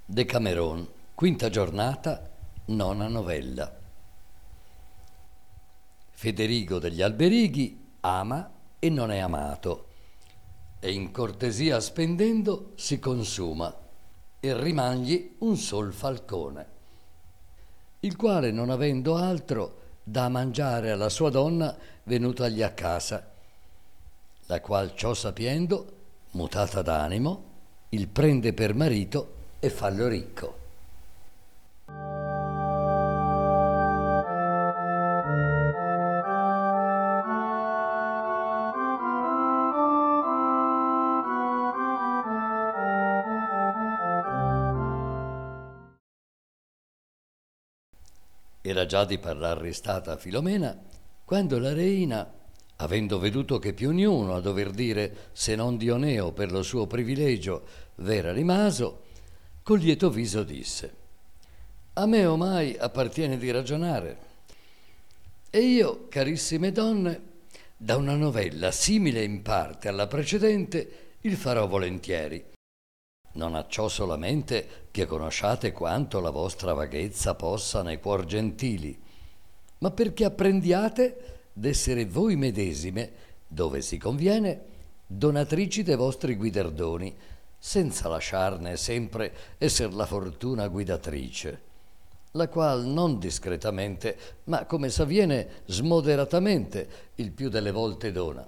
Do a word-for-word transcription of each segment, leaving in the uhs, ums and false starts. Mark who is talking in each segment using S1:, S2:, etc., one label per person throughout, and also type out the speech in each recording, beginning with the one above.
S1: Decameron, quinta giornata, nona novella. Federigo degli Alberighi ama e non è amato, e in cortesia spendendo si consuma, e rimangli un sol falcone, il quale, non avendo altro, dà a mangiare alla sua donna venutagli a casa, la qual ciò sapiendo, mutata d'animo, il prende per marito e fallo ricco. Era già di parlar restata Filomena, quando la reina, avendo veduto che più niuno a dover dire se non Dioneo per lo suo privilegio v'era rimaso, con lieto viso disse: a me omai appartiene di ragionare, e io, carissime donne, da una novella simile in parte alla precedente il farò volentieri, non acciò solamente che conosciate quanto la vostra vaghezza possa nei cuor gentili, ma perché apprendiate d'essere voi medesime, dove si conviene, donatrici de vostri guiderdoni, senza lasciarne sempre esser la fortuna guidatrice, la qual non discretamente, ma come s'avviene smoderatamente, il più delle volte dona.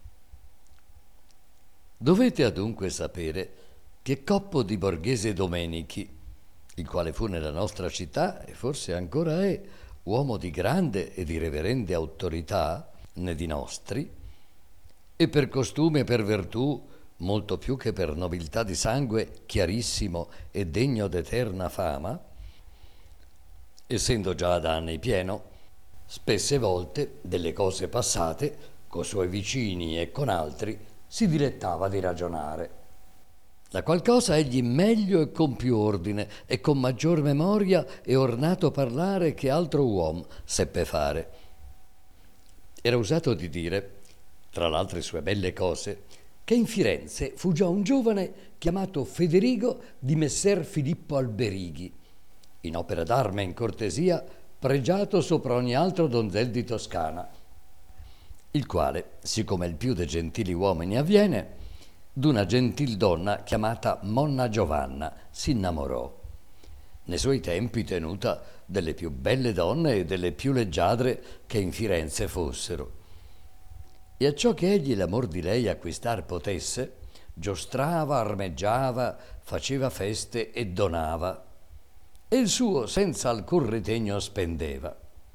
S1: Dovete adunque sapere che Coppo di Borghese Domenichi, il quale fu nella nostra città, e forse ancora è, uomo di grande e di reverende autorità, né di nostri, e per costume e per virtù, molto più che per nobiltà di sangue, chiarissimo e degno d'eterna fama, essendo già ad anni pieno, spesse volte delle cose passate, co' suoi vicini e con altri, si dilettava di ragionare. La qual cosa egli meglio e con più ordine e con maggior memoria e ornato parlare che altro uom seppe fare. Era usato di dire, tra l'altre sue belle cose, che in Firenze fu già un giovane chiamato Federigo di messer Filippo Alberighi, in opera d'arme e in cortesia pregiato sopra ogni altro donzel di Toscana, il quale, siccome il più de gentili uomini avviene, d'una gentil donna chiamata Monna Giovanna s'innamorò, ne suoi tempi tenuta delle più belle donne e delle più leggiadre che in Firenze fossero. E acciò che egli l'amor di lei acquistar potesse, giostrava, armeggiava, faceva feste e donava, e il suo senza alcun ritegno spendeva.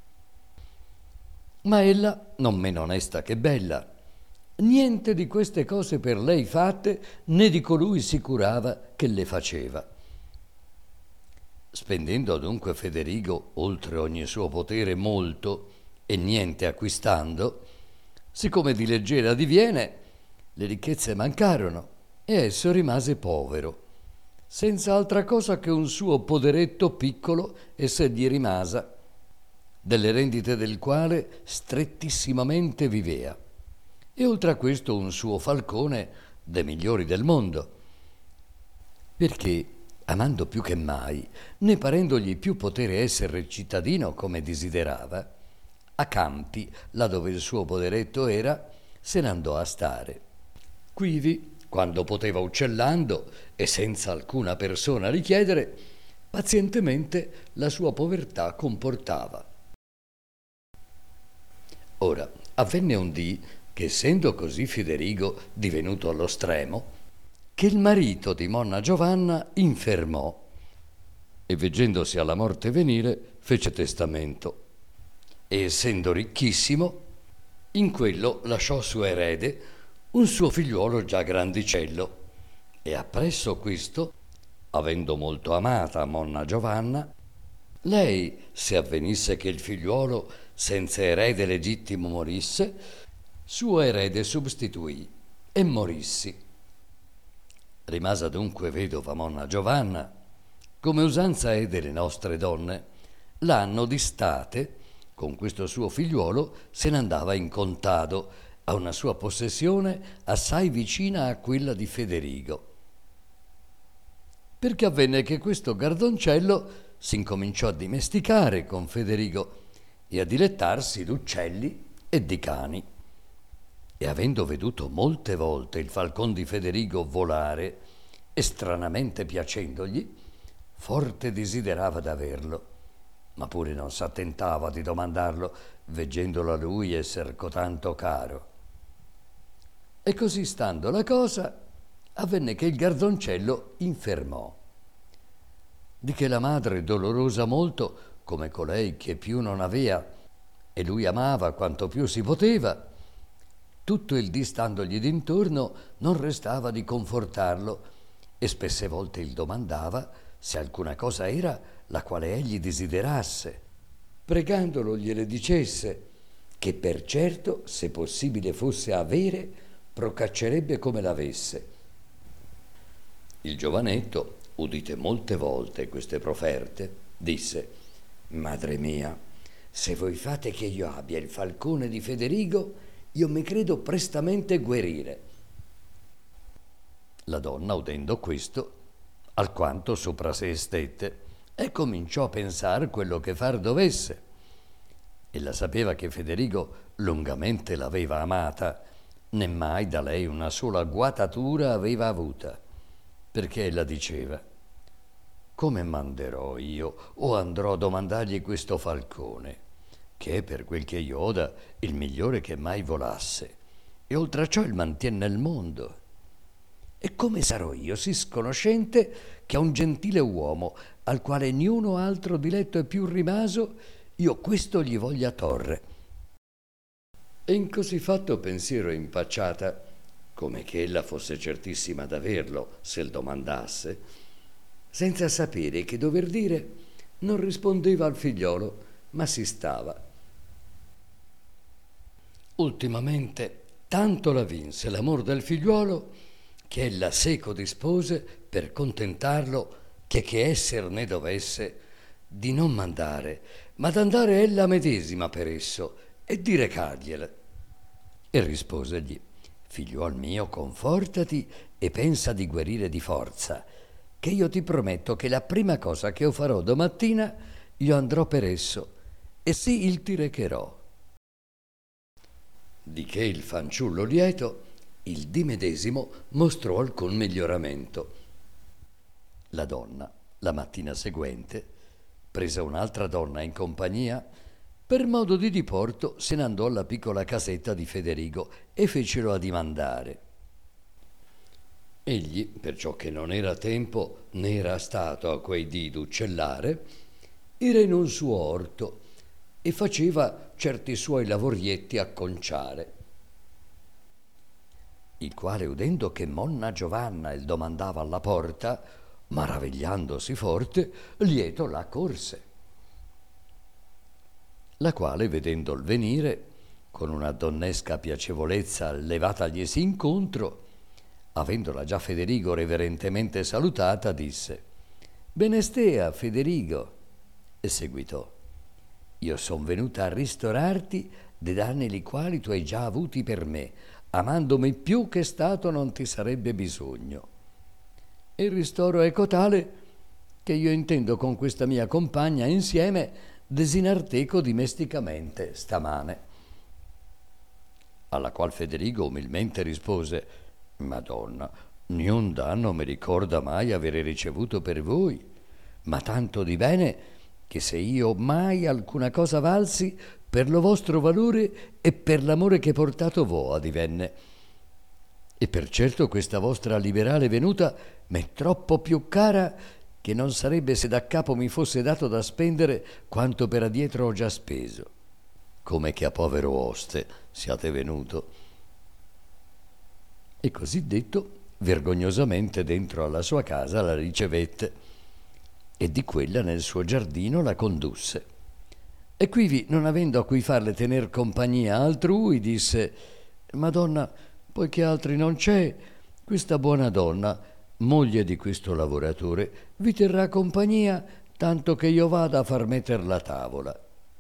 S1: Ma ella, non meno onesta che bella, niente di queste cose per lei fatte, né di colui si curava che le faceva. Spendendo adunque Federigo oltre ogni suo potere molto, e niente acquistando, siccome di leggera diviene, le ricchezze mancarono, e esso rimase povero, senza altra cosa che un suo poderetto piccolo esse gli rimasa, delle rendite del quale strettissimamente vivea, e oltre a questo un suo falcone de migliori del mondo, perché, amando più che mai, né parendogli più potere essere cittadino come desiderava, a campi, là dove il suo poderetto era, se n'andò a stare. Quivi, quando poteva uccellando e senza alcuna persona richiedere, pazientemente la sua povertà comportava. Ora, avvenne un dì che, essendo così Federigo divenuto allo stremo, che il marito di Monna Giovanna infermò e, veggendosi alla morte venire, fece testamento e, essendo ricchissimo, in quello lasciò suo erede un suo figliuolo già grandicello, e appresso questo, avendo molto amata Monna Giovanna, lei, se avvenisse che il figliuolo senza erede legittimo morisse, suo erede substituì e morissi. Rimase adunque vedova Monna Giovanna, come usanza è delle nostre donne, l'anno di state, con questo suo figliuolo se n'andava in contado a una sua possessione assai vicina a quella di Federigo. perché avvenne che questo gardoncello si incominciò a dimesticare con Federigo e a dilettarsi d'uccelli e di cani. E avendo veduto molte volte il falcon di Federigo volare e stranamente piacendogli, forte desiderava d'averlo, ma pure non s'attentava di domandarlo, veggendolo a lui esser cotanto caro. E così stando la cosa, avvenne che il gardoncello infermò, di che la madre, dolorosa molto, come colei che più non avea, e lui amava quanto più si poteva, tutto il dì standogli d'intorno non restava di confortarlo, e spesse volte il domandava se alcuna cosa era la quale egli desiderasse, pregandolo gliele dicesse, che per certo, se possibile fosse avere, procaccerebbe come l'avesse. Il giovanetto, udite molte volte queste proferte, disse: «Madre mia, se voi fate che io abbia il falcone di Federigo, io mi credo prestamente guerire». La donna, udendo questo, alquanto sopra sé stette e cominciò a pensare quello che far dovesse. Ella sapeva che Federigo lungamente l'aveva amata, né mai da lei una sola guatatura aveva avuta, perché ella diceva: «Come manderò io o andrò a domandargli questo falcone, che è per quel che io oda il migliore che mai volasse, e oltre a ciò il mantiene nel mondo? E come sarò io sì sconoscente che a un gentile uomo, al quale niuno altro diletto è più rimaso, io questo gli voglia torre?» E in così fatto pensiero impacciata, come che ella fosse certissima d'averlo se il domandasse, senza sapere che dover dire, non rispondeva al figliolo, ma si stava. Ultimamente tanto la vinse l'amor del figliuolo che ella seco dispose per contentarlo, che che esser ne dovesse, di non mandare, ma d'andare ella medesima per esso e di recargliele. E risposegli: «Figliuol mio, confortati e pensa di guarire di forza, che io ti prometto che la prima cosa che io farò domattina, io andrò per esso, e sì il ti recherò». Di che il fanciullo lieto il dì medesimo mostrò alcun miglioramento. La donna, la mattina seguente, presa un'altra donna in compagnia, per modo di diporto se n'andò alla piccola casetta di Federigo e fecelo addimandare. Egli, perciò che non era tempo né era stato a quei dì d'uccellare, era in un suo orto e faceva certi suoi lavorietti a conciare, il quale, udendo che monna Giovanna il domandava alla porta, maravigliandosi forte, lieto la corse, la quale, vedendol venire, con una donnesca piacevolezza levatagliesi incontro, avendola già Federigo reverentemente salutata, disse: «Benestea, Federigo», e seguitò: «Io son venuta a ristorarti de danni li quali tu hai già avuti per me, amandomi più che stato non ti sarebbe bisogno. E il ristoro è cotale che io intendo con questa mia compagna insieme desinar teco dimesticamente stamane». Alla qual Federigo umilmente rispose: «Madonna, niun danno mi ricorda mai avere ricevuto per voi, ma tanto di bene che se io mai alcuna cosa valsi, per lo vostro valore e per l'amore che portato vo adivenne. E per certo questa vostra liberale venuta m'è troppo più cara che non sarebbe se da capo mi fosse dato da spendere quanto per adietro ho già speso, come che a povero oste siate venuto». E così detto, vergognosamente dentro alla sua casa la ricevette e di quella nel suo giardino la condusse. E quivi, non avendo a cui farle tener compagnia altrui, disse: «Madonna, poiché altri non c'è, questa buona donna, moglie di questo lavoratore, vi terrà compagnia tanto che io vada a far metter la tavola».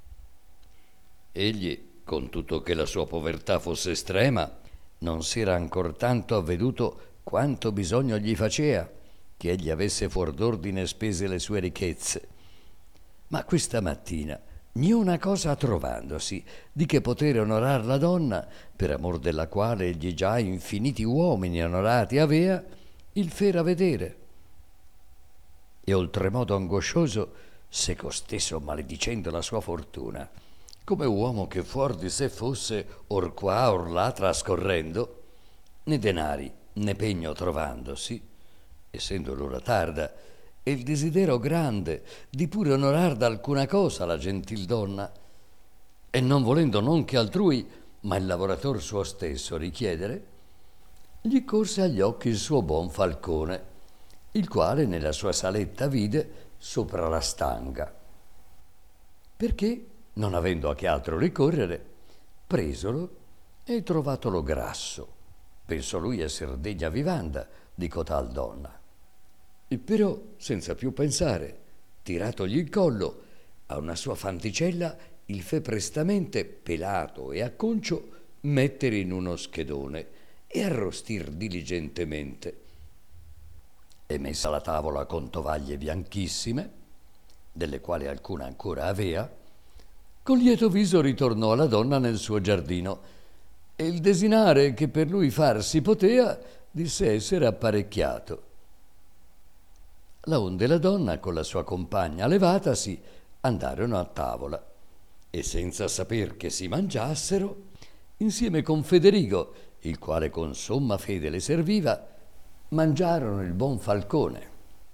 S1: Egli, con tutto che la sua povertà fosse estrema, non s'era ancor tanto avveduto quanto bisogno gli facea, che egli avesse fuor d'ordine spese le sue ricchezze. Ma questa mattina, niuna cosa trovandosi di che potere onorar la donna, per amor della quale egli già infiniti uomini onorati avea, il fera vedere. E oltremodo angoscioso, seco stesso maledicendo la sua fortuna, come uomo che fuor di sé fosse or qua or là trascorrendo, né denari né pegno trovandosi, essendo l'ora tarda, e il desiderio grande di pure onorar d'alcuna cosa la gentil donna, e non volendo non che altrui, ma il lavorator suo stesso richiedere, gli corse agli occhi il suo buon falcone, il quale nella sua saletta vide sopra la stanga, perché, non avendo a che altro ricorrere, presolo e trovatolo grasso, pensò lui esser degna vivanda di cotal donna. E però, senza più pensare, tiratogli il collo, a una sua fanticella il fe prestamente, pelato e acconcio, mettere in uno schedone e arrostir diligentemente. E messa la tavola con tovaglie bianchissime, delle quali alcuna ancora avea, con lieto viso ritornò alla donna nel suo giardino, e il desinare che per lui far si potea disse essere apparecchiato. Laonde la donna con la sua compagna levatasi andarono a tavola, e senza saper che si mangiassero, insieme con Federigo, il quale con somma fede le serviva, mangiarono il buon falcone.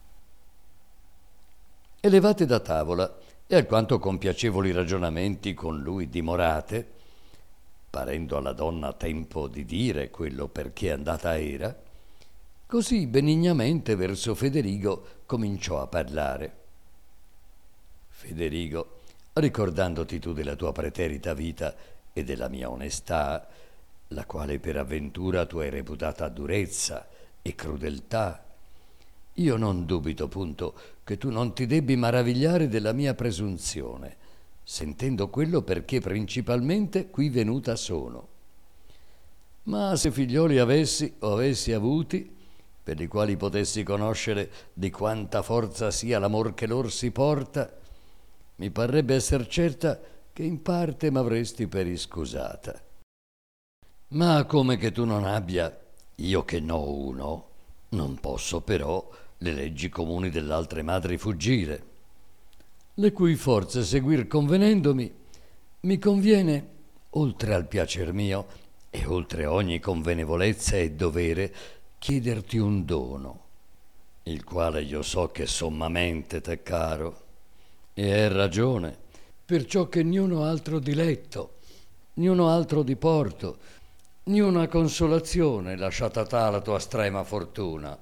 S1: E levate da tavola, e alquanto con piacevoli ragionamenti con lui dimorate, parendo alla donna tempo di dire quello perché andata era, così benignamente verso Federigo cominciò a parlare. Federigo, ricordandoti tu della tua preterita vita e della mia onestà, la quale per avventura tu hai reputata durezza e crudeltà, io non dubito punto che tu non ti debbi maravigliare della mia presunzione, sentendo quello perché principalmente qui venuta sono. Ma se figlioli avessi o avessi avuti, per i quali potessi conoscere di quanta forza sia l'amor che lor si porta, mi parrebbe esser certa che in parte m'avresti per iscusata. Ma come che tu non abbia, io che n'ho uno, non posso però le leggi comuni dell'altre madri fuggire, le cui forze seguir convenendomi, mi conviene, oltre al piacer mio e oltre ogni convenevolezza e dovere, chiederti un dono, il quale io so che sommamente t'è caro, e è ragione, perciò che niuno altro diletto, niuno altro diporto, niuna consolazione lasciata ta la tua strema fortuna.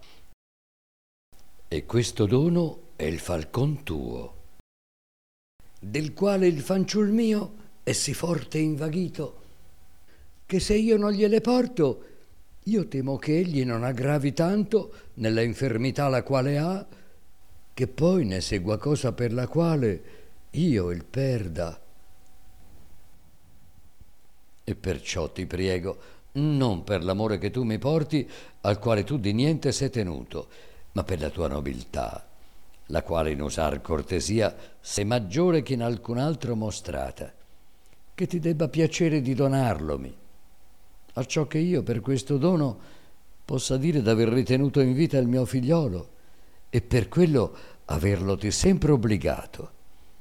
S1: E questo dono è il falcon tuo, del quale il fanciul mio è sì forte invaghito, che se io non gliele porto, io temo che egli non aggravi tanto nella infermità la quale ha, che poi ne segua cosa per la quale io il perda. E perciò ti prego, non per l'amore che tu mi porti, al quale tu di niente sei tenuto, ma per la tua nobiltà, la quale in usar cortesia sei maggiore che in alcun altro mostrata, che ti debba piacere di donarlomi, acciò che io per questo dono possa dire d'aver ritenuto in vita il mio figliolo e per quello averloti sempre obbligato.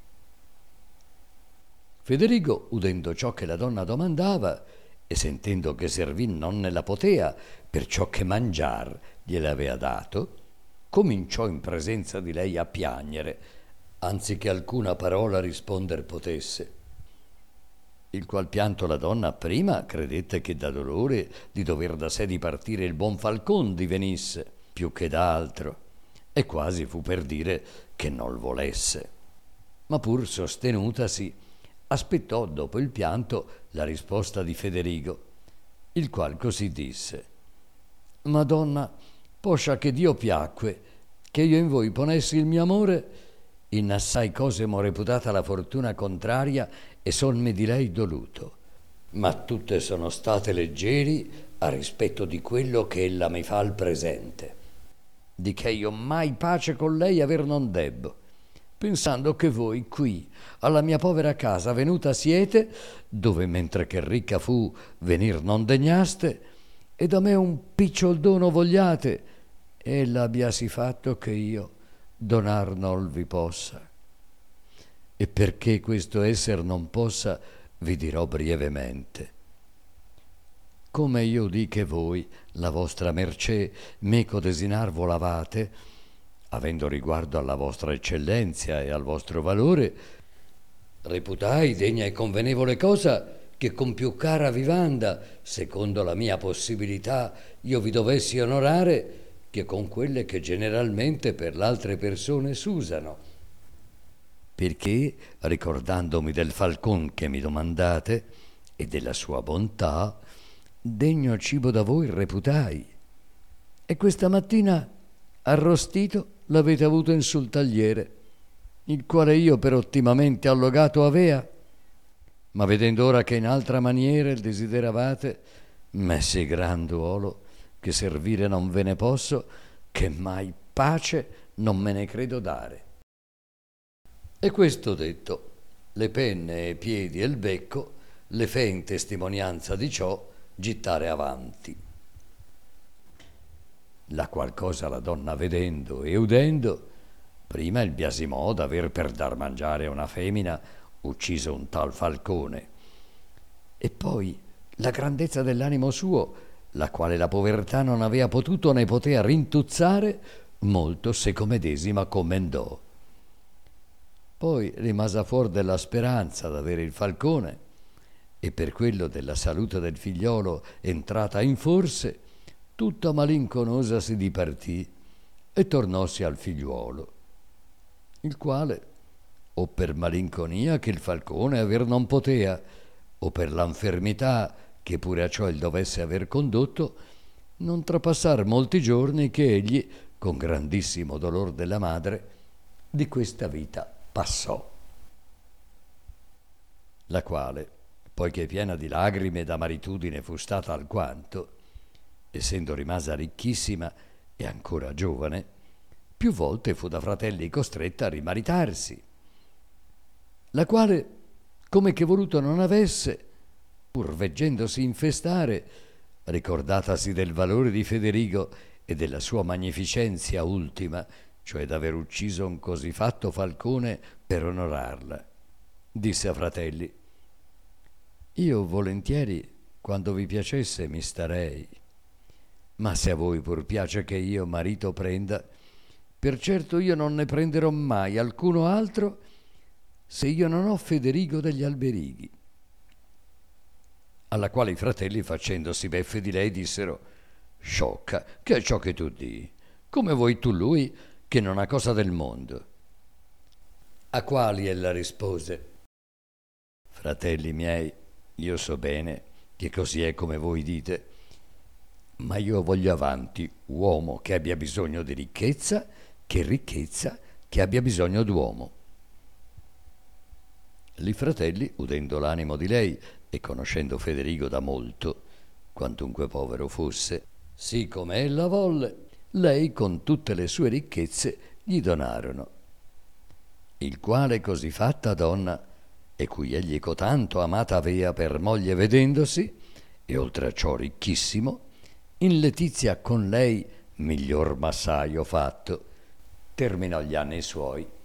S1: Federigo, udendo ciò che la donna domandava e sentendo che servì non ne la potea, perciò che mangiar gliele avea dato, cominciò in presenza di lei a piagnere, anziché alcuna parola risponder potesse. Il qual pianto la donna prima credette che da dolore di dover da sé dipartire il buon falcon divenisse, più che da altro, e quasi fu per dire che non l volesse. Ma pur sostenutasi, aspettò dopo il pianto la risposta di Federigo, il qual così disse: Madonna, poscia che Dio piacque che io in voi ponessi il mio amore, in assai cose m'ho reputata la fortuna contraria e sonmi di lei doluto, ma tutte sono state leggeri a rispetto di quello che ella mi fa al presente. di che io mai pace con lei aver non debbo, pensando che voi qui alla mia povera casa venuta siete, dove mentre che ricca fu venir non degnaste, e da me un picciol dono vogliate, e l'abbia sì fatto che io donar non vi possa. E perché questo esser non possa, vi dirò brevemente. Come io di che voi, la vostra mercé, meco desinar volavate, avendo riguardo alla vostra eccellenzia e al vostro valore, reputai degna e convenevole cosa che con più cara vivanda, secondo la mia possibilità, io vi dovessi onorare, che con quelle che generalmente per l'altre persone s'usano. Perché, ricordandomi del falcon che mi domandate e della sua bontà, degno cibo da voi reputai, e questa mattina arrostito l'avete avuto in sul tagliere, il quale io per ottimamente allogato avea, ma vedendo ora che in altra maniera il desideravate, m'è gran duolo che servire non ve ne posso, che mai pace non me ne credo dare. E questo detto, le penne e i piedi e il becco le fe in testimonianza di ciò gittare avanti. La qual cosa la donna vedendo e udendo, prima il biasimò d'aver per dar mangiare a una femmina ucciso un tal falcone, e poi la grandezza dell'animo suo, la quale la povertà non avea potuto né potea rintuzzare, molto seco medesima commendò. Poi rimase fuor della speranza d'avere il falcone, e per quello della salute del figliolo entrata in forse, tutta malinconosa si dipartì e tornossi al figliuolo, il quale, o per malinconia che il falcone aver non potea, o per l'infermità che pure a ciò il dovesse aver condotto, non trapassar molti giorni che egli, con grandissimo dolor della madre, di questa vita passò. La quale, poiché piena di lagrime ed amaritudine fu stata alquanto, essendo rimasa ricchissima e ancora giovane, più volte fu da fratelli costretta a rimaritarsi, la quale, come che voluto non avesse, pur veggendosi infestare, ricordatasi del valore di Federigo e della sua magnificenzia ultima, cioè d'aver ucciso un così fatto falcone per onorarla, disse a fratelli: io volentieri, quando vi piacesse, mi starei, ma se a voi pur piace che io marito prenda, per certo io non ne prenderò mai alcuno altro se io non ho Federigo degli Alberighi. Alla quale i fratelli, facendosi beffe di lei, dissero: sciocca, che è ciò che tu di? Come vuoi tu lui che non ha cosa del mondo? A quali ella rispose: fratelli miei, io so bene che così è come voi dite, ma io voglio avanti uomo che abbia bisogno di ricchezza che ricchezza che abbia bisogno d'uomo. Li fratelli, udendo l'animo di lei e conoscendo Federigo da molto, quantunque povero fosse, sì come ella volle, lei con tutte le sue ricchezze gli donarono. Il quale così fatta donna, e cui egli cotanto amata avea per moglie vedendosi, e oltre a ciò ricchissimo, in letizia con lei miglior massaio fatto, terminò gli anni suoi